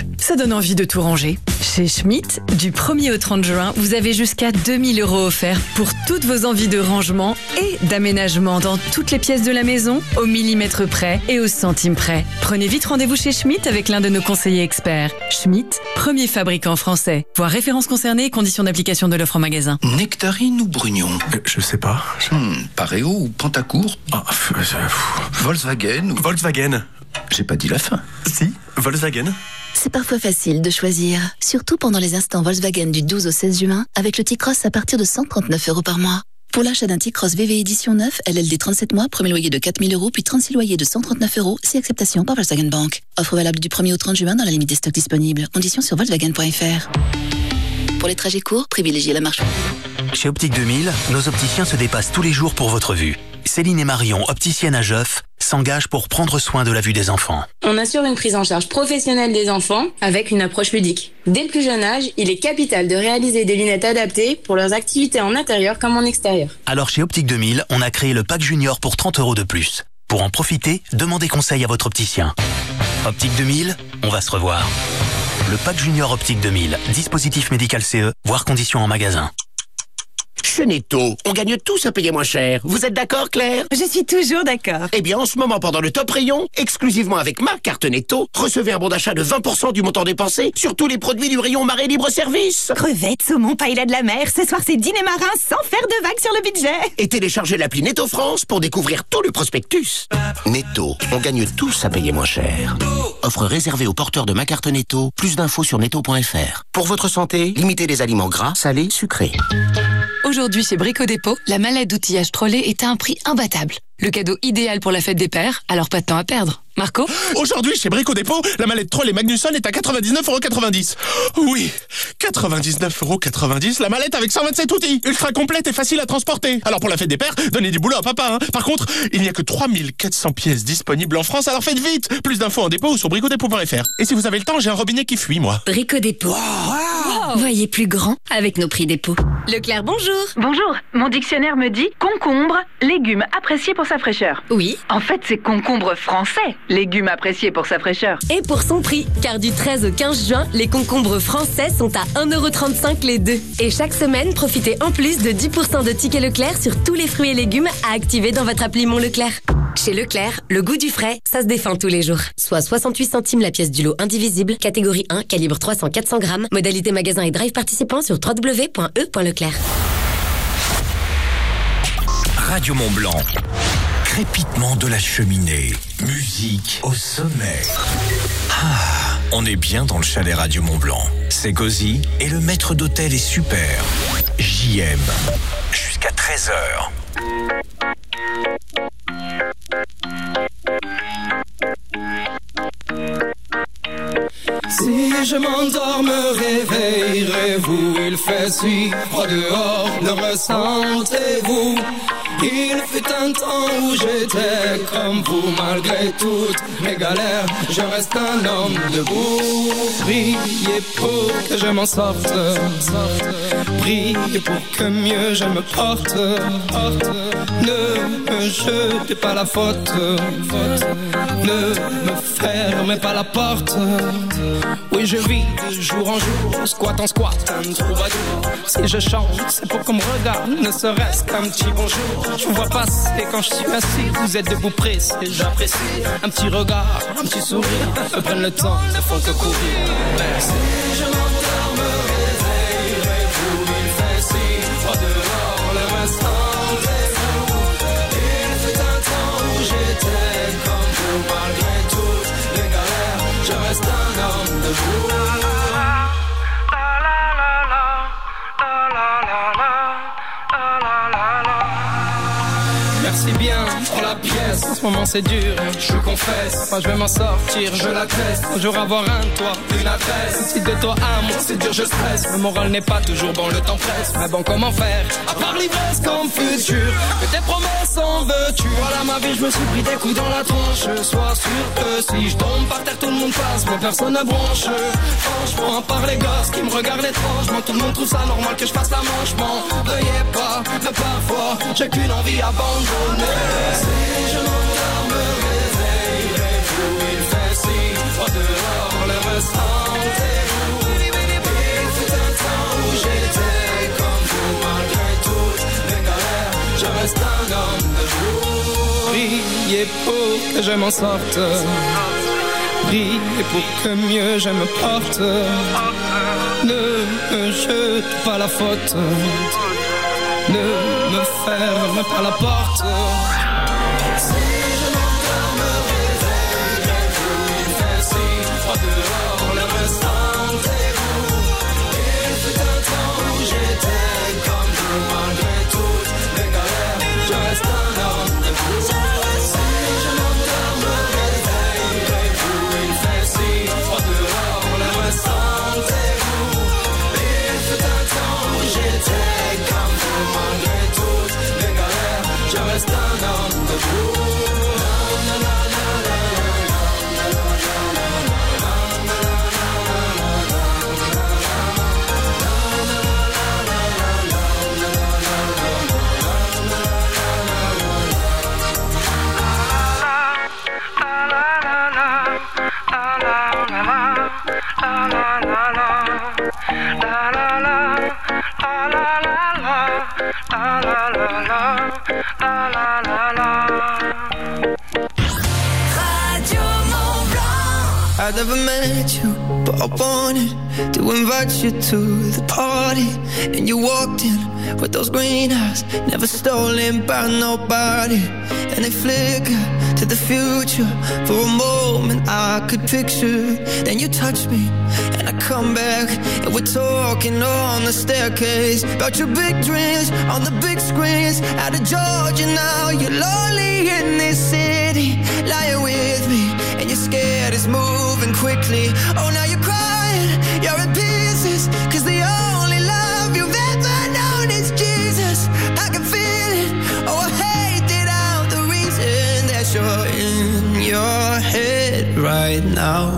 de tout ranger. Chez Schmidt, du 1er au 30 juin, vous avez jusqu'à 2000 € offerts pour toutes vos envies de rangement et d'aménagement dans toutes les pièces de la maison, au millimètre près et au centime près. Prenez vite rendez-vous chez Schmidt avec l'un de nos conseillers experts. Schmidt, premier fabricant français. Voir références concernées et conditions d'application de l'offre en magasin. Nectarine ou Brugnon? Je sais pas. Pareo ou Pantacourt? Volkswagen ou... Volkswagen. J'ai pas dit la fin. Si, Volkswagen. C'est parfois facile de choisir, surtout pendant les instants Volkswagen du 12 au 16 juin, avec le T-Cross à partir de 139 € par mois. Pour l'achat d'un T-Cross VV édition 9, LLD 37 mois, premier loyer de 4000 €, puis 36 loyers de 139 €, si acceptation par Volkswagen Bank. Offre valable du 1er au 30 juin dans la limite des stocks disponibles. Conditions sur Volkswagen.fr. Pour les trajets courts, privilégiez la marche. Chez Optique 2000, nos opticiens se dépassent tous les jours pour votre vue. Céline et Marion, opticiennes à Geoff, s'engagent pour prendre soin de la vue des enfants. On assure une prise en charge professionnelle des enfants avec une approche ludique. Dès le plus jeune âge, il est capital de réaliser des lunettes adaptées pour leurs activités en intérieur comme en extérieur. Alors chez Optique 2000, on a créé le pack junior pour 30 € de plus. Pour en profiter, demandez conseil à votre opticien. Optique 2000, on va se revoir. Le pack junior Optique 2000, dispositif médical CE, voire conditions en magasin. Chez Netto, on gagne tous à payer moins cher. Vous êtes d'accord, Claire? Je suis toujours d'accord. Eh bien, en ce moment, pendant le top rayon, exclusivement avec ma carte Netto, recevez un bon d'achat de 20% du montant dépensé sur tous les produits du rayon Marais Libre-Service. Crevettes, saumon, paella de la mer. Ce soir, c'est dîner marin sans faire de vagues sur le budget. Et téléchargez l'appli Netto France pour découvrir tout le prospectus. Netto, on gagne tous à payer moins cher. Offre réservée aux porteurs de ma carte Netto. Plus d'infos sur netto.fr. Pour votre santé, limitez les aliments gras, salés, sucrés. Aujourd'hui, chez Brico Dépôt, la mallette d'outillage Trolley est à un prix imbattable. Le cadeau idéal pour la fête des pères, alors pas de temps à perdre. Marco? Aujourd'hui, chez Brico Dépôt, la mallette Trolley Magnusson est à 99,90 €. Oui, 99,90 €, la mallette avec 127 outils. Ultra complète et facile à transporter. Alors pour la fête des pères, donnez du boulot à papa. Par contre, il n'y a que 3400 pièces disponibles en France, alors faites vite. Plus d'infos en dépôt ou sur bricodépôt.fr. Et si vous avez le temps, j'ai un robinet qui fuit, moi. Brico Dépôt. Wow. Voyez plus grand avec nos prix dépôt. Leclerc, bonjour. Bonjour, mon dictionnaire me dit concombre, légume apprécié pour sa fraîcheur. Oui. En fait, c'est concombre français, légume apprécié pour sa fraîcheur. Et pour son prix, car du 13 au 15 juin, les concombres français sont à 1,35 € les deux. Et chaque semaine, profitez en plus de 10% de tickets Leclerc sur tous les fruits et légumes à activer dans votre appli Mon Leclerc. Chez Leclerc, le goût du frais, ça se défend tous les jours. Soit 68 centimes la pièce du lot indivisible, catégorie 1, calibre 300-400 grammes, modalité magasin et drive participant sur www.e.leclerc. Radio Mont-Blanc. Crépitement de la cheminée. Musique au sommet. Ah, on est bien dans le chalet Radio Mont-Blanc. C'est cosy et le maître d'hôtel est super. JM. Jusqu'à 13h. Si je m'endors, me réveillerez-vous? Il fait si froid dehors, le ressentez-vous? Il fut un temps où j'étais comme vous, malgré toutes mes galères, je reste un homme debout. Priez pour que je m'en sorte, priez pour que mieux je me porte. Ne me jetez pas la faute, ne me fermez pas la porte. Oui, je vis de jour en jour, squat en squat, un troubadour. Si je chante, c'est pour qu'on me regarde, ne serait-ce qu'un petit bonjour. Je vous vois passer quand je suis assis, vous êtes debout pressé, j'apprécie. Un petit regard, un petit sourire, me prennent le temps, ne font que courir. Merci. Je m'endors, me réveillerez-vous? Il fait si froid dehors, le restant des debout. Merci bien pour la pièce. En ce moment c'est dur, je confesse. Moi je vais m'en sortir, je l'atteste. Un jour avoir un toit, une adresse. Si de toi à moi c'est dur, je stresse. Le moral n'est pas toujours bon, le temps presse. Mais bon, comment faire? À part l'ivresse comme futur, que tes promesses en veux-tu? Voilà ma vie, je me suis pris des coups dans la tronche. Sois sûr que si je tombe par terre, tout le monde passe, mais personne ne bronche. Franchement, à part les gosses qui me regardent étrangement, tout le monde trouve ça normal que je fasse la manche. M'en veuillez pas, mais parfois j'ai qu'une envie abandonnée. Si je m'endors, me réveillerai-vous. Il fait si froid dehors, le ressentez-vous. Il fut un temps où j'étais comme vous, malgré toutes les galères, je reste un homme debout. Priez pour que je m'en sorte, priez pour que mieux je me porte. Ne me jete pas la faute, ne me ferme pas la porte. Si je m'endors, me réveillerai-vous. Il fait si froid dehors, le ressentez-vous. Il fut un temps où j'étais comme vous, malgré toutes les galères, je reste un homme debout. Si je m'endors, me réveillerai-vous. Il fait si froid dehors, le ressentez-vous. Il fut un temps où j'étais comme vous, malgré toutes les galères, je reste un homme debout. I never met you, but I wanted to invite you to the party. And you walked in with those green eyes, never stolen by nobody. And they flicker to the future. For a moment I could picture. Then you touch me and I come back, and we're talking on the staircase about your big dreams on the big screens. Out of Georgia now, you're lonely in this city, lying with me, and you're scared it's moving quickly. Oh, now you're crying, you're in pieces, 'cause the only love you've ever known is Jesus. I can feel it, oh I hate it out, the reason that you're in your head right now,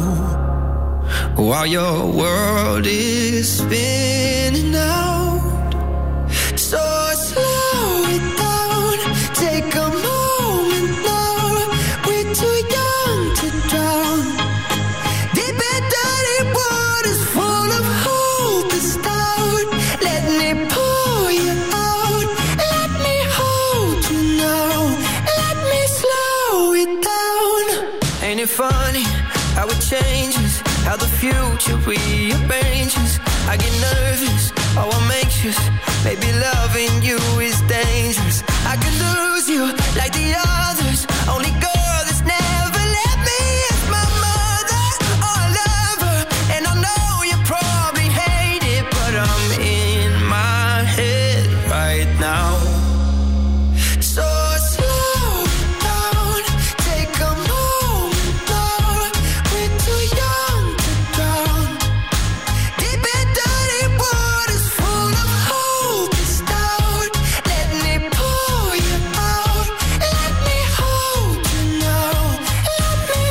while your world is spinning out. So slow it down, take a moment now, we're too young to drown. Deep and dirty waters full of hope is down. Let me pull you out, let me hold you now, let me slow it down. Ain't it funny how it changes, how the future rearranges? I get nervous, oh I'm anxious, maybe loving you is dangerous. I could lose you like the others, only girl that's never let me is my mother. Oh I love her, and I know you probably hate it, but I'm in my head right now. So slow down, take a moment now, we're too young to drown. Deep and dirty waters full of hope is down. Let me pull you out, let me hold you now, let me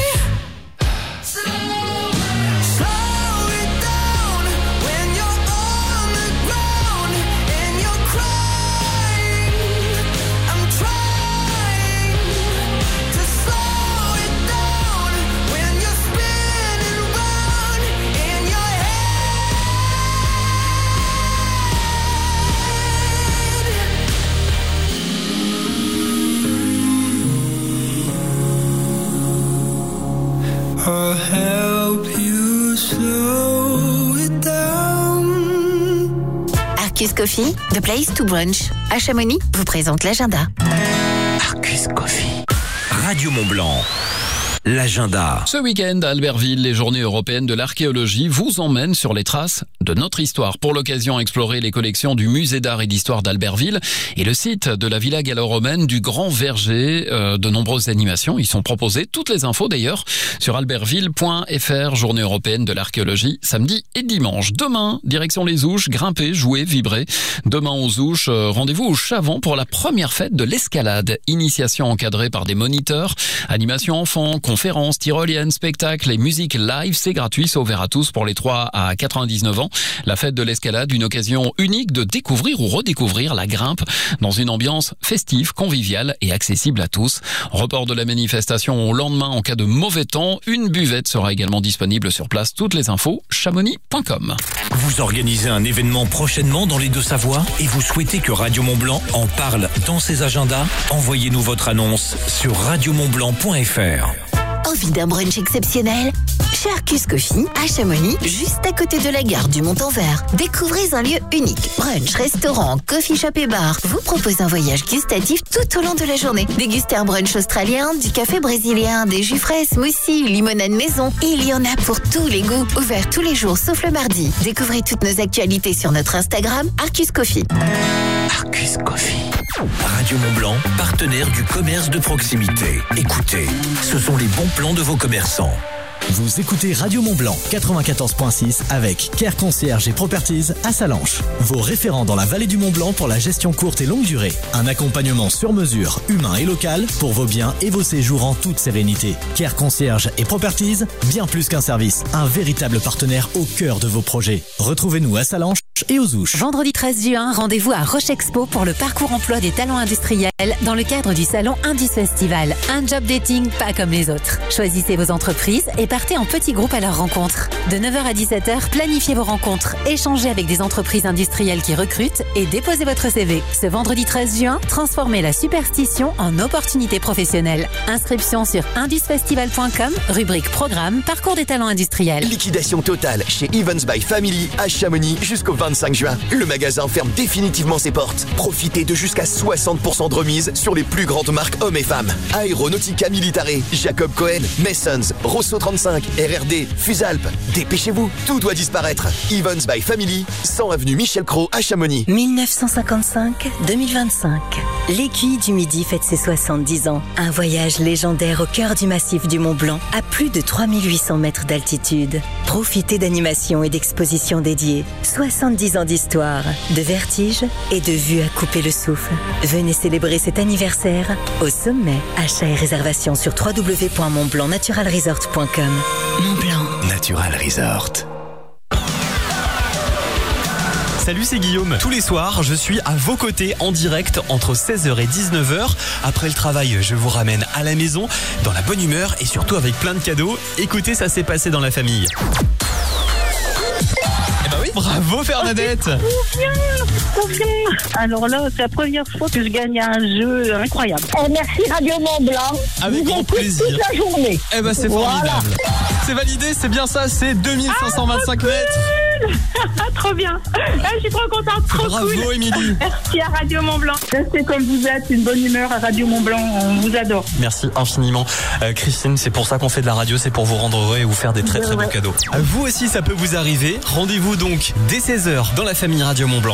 slow it down. When you're on the ground and you're crying, I'm trying to slow it down. When you're spinning round in your head. I'll help you slow it down. Arcus Coffee, The Place to Brunch, à Chamonix, vous présente l'agenda. Arcus Coffee. Radio Mont Blanc. l'agenda. Ce week-end à Albertville, les journées européennes de l'archéologie vous emmènent sur les traces de notre histoire. Pour l'occasion, explorer les collections du musée d'art et d'histoire d'Albertville et le site de la villa gallo-romaine du Grand Verger. De nombreuses animations y sont proposées. Toutes les infos d'ailleurs sur albertville.fr. Journée européenne de l'archéologie, samedi et dimanche. Demain, direction les Ouches, grimper, jouer, vibrer. Demain aux Ouches, rendez-vous au Chavant pour la première fête de l'escalade. Initiation encadrée par des moniteurs, animation enfants, conférences, tyroliennes, spectacles et musique live. C'est gratuit, c'est ouvert à tous pour les 3 à 99 ans. La fête de l'escalade, une occasion unique de découvrir ou redécouvrir la grimpe dans une ambiance festive, conviviale et accessible à tous. Report de la manifestation au lendemain en cas de mauvais temps. Une buvette sera également disponible sur place. Toutes les infos, chamonix.com. Vous organisez un événement prochainement dans les Deux-Savoies et vous souhaitez que Radio Mont-Blanc en parle dans ses agendas? Envoyez-nous votre annonce sur radiomontblanc.fr. Envie d'un brunch exceptionnel? Chez Arcus Coffee, à Chamonix, juste à côté de la gare du Mont-en-Vert. Découvrez un lieu unique. Brunch, restaurant, coffee shop et bar vous propose un voyage gustatif tout au long de la journée. Dégustez un brunch australien, du café brésilien, des jus frais, smoothies, limonade maison. Et il y en a pour tous les goûts. Ouvert tous les jours sauf le mardi. Découvrez toutes nos actualités sur notre Instagram, Arcus Coffee. Arcus Coffee. Radio Mont-Blanc, partenaire du commerce de proximité. Écoutez, ce sont les bons plans de vos commerçants. Vous écoutez Radio Mont-Blanc 94.6 avec Care Concierge et Properties à Salanches. Vos référents dans la vallée du Mont-Blanc pour la gestion courte et longue durée. Un accompagnement sur mesure, humain et local pour vos biens et vos séjours en toute sérénité. Care Concierge et Properties, bien plus qu'un service, un véritable partenaire au cœur de vos projets. Retrouvez-nous à Salanches et aux Ouches. Vendredi 13 juin, rendez-vous à Roche Expo pour le parcours emploi des talents industriels dans le cadre du salon Indus Festival. Un job dating pas comme les autres. Choisissez vos entreprises et partez en petits groupes à leur rencontre. De 9h à 17h, planifiez vos rencontres, échangez avec des entreprises industrielles qui recrutent et déposez votre CV. Ce vendredi 13 juin, transformez la superstition en opportunité professionnelle. Inscription sur indusfestival.com, rubrique programme, parcours des talents industriels. Liquidation totale chez Evans by Family à Chamonix jusqu'au 25 juin. Le magasin ferme définitivement ses portes. Profitez de jusqu'à 60% de remise sur les plus grandes marques hommes et femmes. Aeronautica Militare, Jacob Cohen, Messons, Rosso 35, RRD, Fusalp. Dépêchez-vous, tout doit disparaître. Evans by Family, 100 avenue Michel Cros à Chamonix. 1955-2025. L'Aiguille du Midi fête ses 70 ans. Un voyage légendaire au cœur du massif du Mont-Blanc, à plus de 3800 mètres d'altitude. Profitez d'animations et d'expositions dédiées. 70 ans d'histoire, de vertige et de vues à couper le souffle. Venez célébrer cet anniversaire au sommet. Achat et réservation sur www.montblancnaturalresort.com. Mont-Blanc. Natural Resort. Salut, c'est Guillaume. Tous les soirs, je suis à vos côtés en direct entre 16h et 19h. Après le travail, je vous ramène à la maison dans la bonne humeur et surtout avec plein de cadeaux. Écoutez, ça s'est passé dans la famille. Eh ben oui, bravo Bernadette. Trop bien. Alors là, c'est la première fois que je gagne un jeu incroyable. Merci Radio Mont-Blanc. Avec grand plaisir. Toute la journée. Eh ben c'est formidable. Voilà. C'est validé, c'est bien ça, c'est 2525 mètres. Trop bien. Je suis trop contente, trop Bravo, cool. Bravo Émilie. Merci à Radio Mont-Blanc. Restez comme vous êtes, une bonne humeur à Radio Mont-Blanc, on vous adore. Merci infiniment. Christine, c'est pour ça qu'on fait de la radio, c'est pour vous rendre heureux et vous faire des très très beaux cadeaux. Vous aussi, ça peut vous arriver. Rendez-vous donc dès 16h dans la famille Radio Mont-Blanc.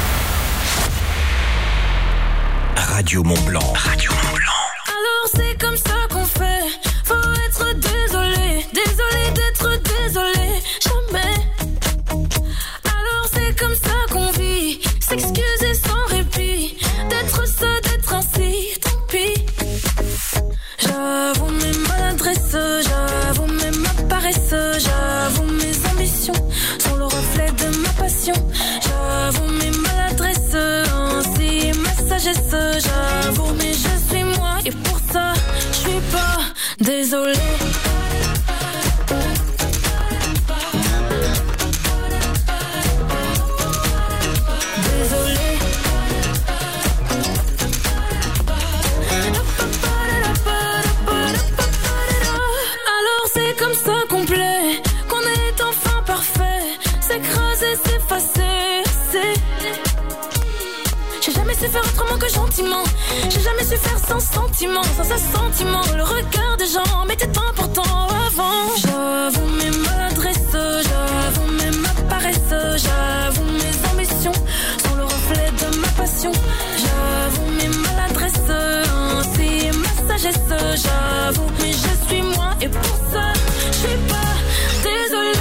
Radio Mont-Blanc. Radio Mont-Blanc. Alors c'est comme ça qu'on fait. Faut être désolé, désolé d'être désolé. Jamais. Alors c'est comme ça qu'on vit. S'excuser sans répit. D'être ça, d'être ainsi, tant pis. J'avoue mes maladresses, j'avoue mes ma paresse, j'avoue mes ambitions sont le reflet de ma passion. J'avoue mes maladresses, ainsi ma sagesse. J'avoue mais je suis moi et pour ça je suis pas désolée. Faire autrement que gentiment. J'ai jamais su su faire sans sentiment, sans assentiment. Le regard des gens m'était important avant. J'avoue mes maladresses, j'avoue même ma paresse, j'avoue mes ambitions sont le reflet de ma passion. J'avoue mes maladresses, ainsi ma sagesse. J'avoue, mais je suis moi et pour ça, je suis pas désolée.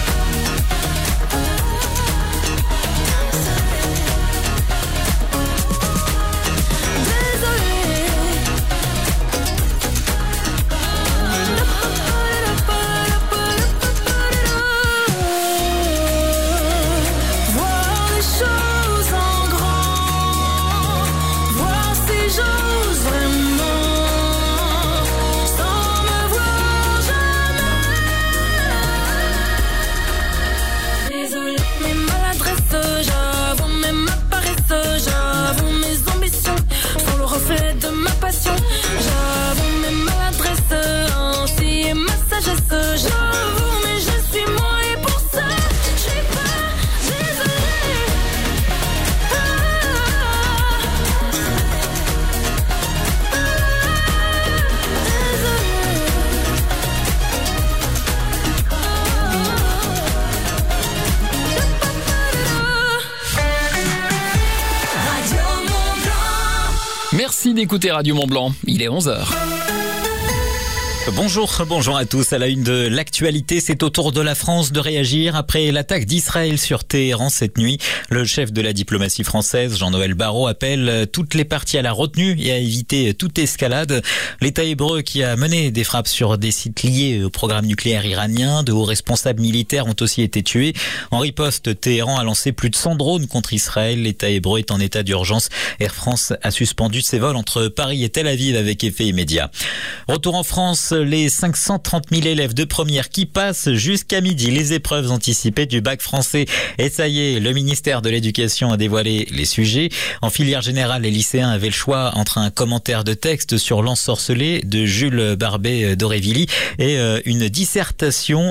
J'avoue mes maladresses, ainsi ma sagesse. J'avoue, mais je suis moi et pour ça, je suis pas désolée. Merci d'écouter Radio Mont-Blanc, il est 11h. Bonjour à tous. À la une de l'actualité, c'est au tour de la France de réagir après l'attaque d'Israël sur Téhéran cette nuit. Le chef de la diplomatie française, Jean-Noël Barrot, appelle toutes les parties à la retenue et à éviter toute escalade. L'État hébreu qui a mené des frappes sur des sites liés au programme nucléaire iranien, de hauts responsables militaires ont aussi été tués. En riposte, Téhéran a lancé plus de 100 drones contre Israël. L'État hébreu est en état d'urgence. Air France a suspendu ses vols entre Paris et Tel Aviv avec effet immédiat. Retour en France, les 530 000 élèves de première qui passent jusqu'à midi les épreuves anticipées du bac français. Et ça y est, le ministère de l'Éducation a dévoilé les sujets. En filière générale, les lycéens avaient le choix entre un commentaire de texte sur l'ensorcelé de Jules Barbet d'Aurevilly et une dissertation